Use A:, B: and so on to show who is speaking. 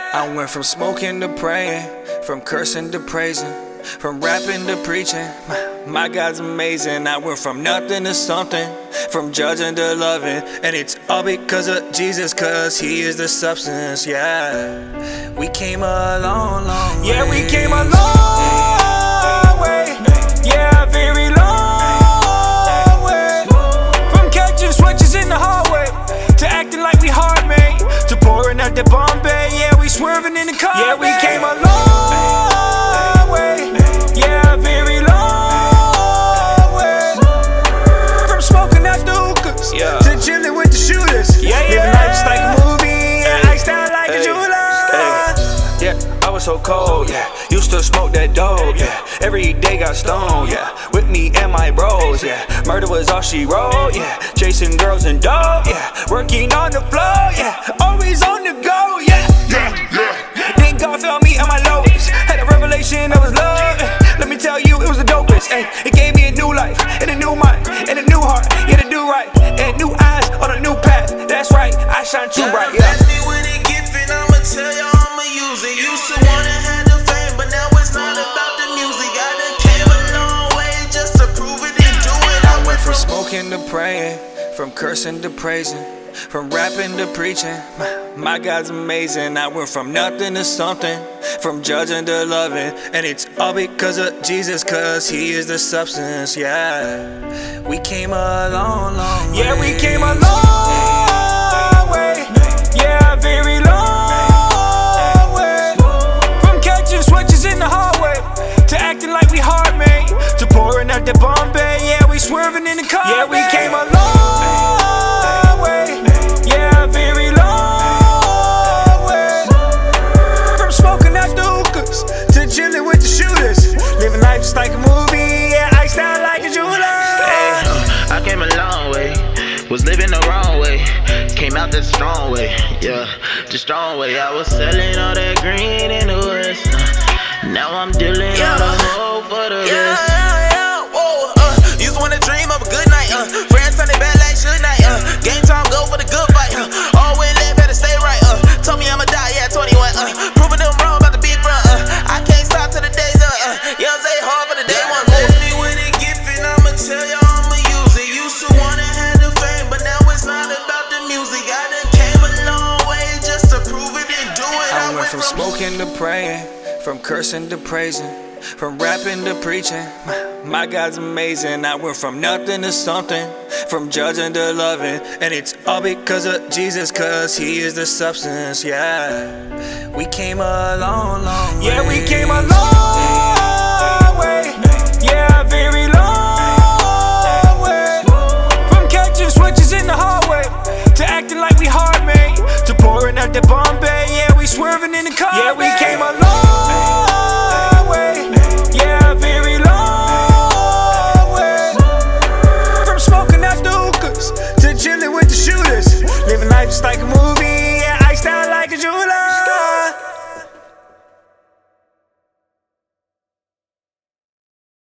A: I went from smoking to praying, from cursing to praising, from rapping to preaching. My God's amazing. I went from nothing to something, from judging to loving. And it's all because of Jesus, cause He is the substance, yeah. We came a long, long way. Yeah, we came a long way. Yeah, a very long way. From catching switches in the hallway, to acting like we hard made, to pouring out that Bombay. Yeah, we swerving in the car. Yeah, we came a long way. Yeah, a very long way. From smoking out hookahs, to chilling with the shooters. Living life just like a movie, iced out like a jeweler. Yeah, I was so cold, used to smoke that dope, every day got stoned, with me and my bros, murder was all she wrote, chasing girls and dope, working on the floor, always on the go, Then God felt me on my lowest, had a revelation of His love, let me tell you, it was the dopest, it gave me a new life, and a new mind, and a new heart, to do right, and new eyes on a new path, that's right, I shine too bright,
B: Bless me with a gift and I'ma tell y'all I'ma use it. Used to wanna have the fame, but now it's not about the music. I done came a long way just to prove it and do it.
A: I went from smoking to praying, from cursing to praising, from rapping to preaching. My God's amazing. I went from nothing to something, from judging to loving. And it's all because of Jesus, cause He is the substance, yeah. We came a long, long way. Yeah, we came a long way. Yeah, a very long way. From catching switches in the hallway, to acting like we hard made, to pouring out that Bombay. Yeah, we swerving in the car. Yeah, we came a long way. Yeah, a very long way. From smoking out the hookahs, to chilling with the shooters. Living life just like a movie, iced out like a jeweler.
B: I came a long way, was living the wrong way, came out the strong way, the strong way. I was selling all that green in the west, now I'm dealing all the hope for the rest. Used to wanna dream of a good night, friends turn their bad like should night, game time go for the good fight, all went left, had to stay right, told me I'ma die, 21, proving them wrong about the big front, I can't stop till the day's up, say hard for the day one. Bless me with a gift and I'ma tell y'all I'ma use it. Used to wanna have the fame, but now it's not about the music. I done came a long way just to prove it and do it.
A: I went from smoking to praying, from cursing to praising, from rapping to preaching. My God's amazing. I went from nothing to something, from judging to loving. And it's all because of Jesus, cause He is the substance, yeah. We came a long, long way. Yeah, we came a long way. Yeah, a very long way. From catching switches in the hallway, to acting like we hard made, to pouring out that Bombay. Yeah, we swerving in the car. Yeah, we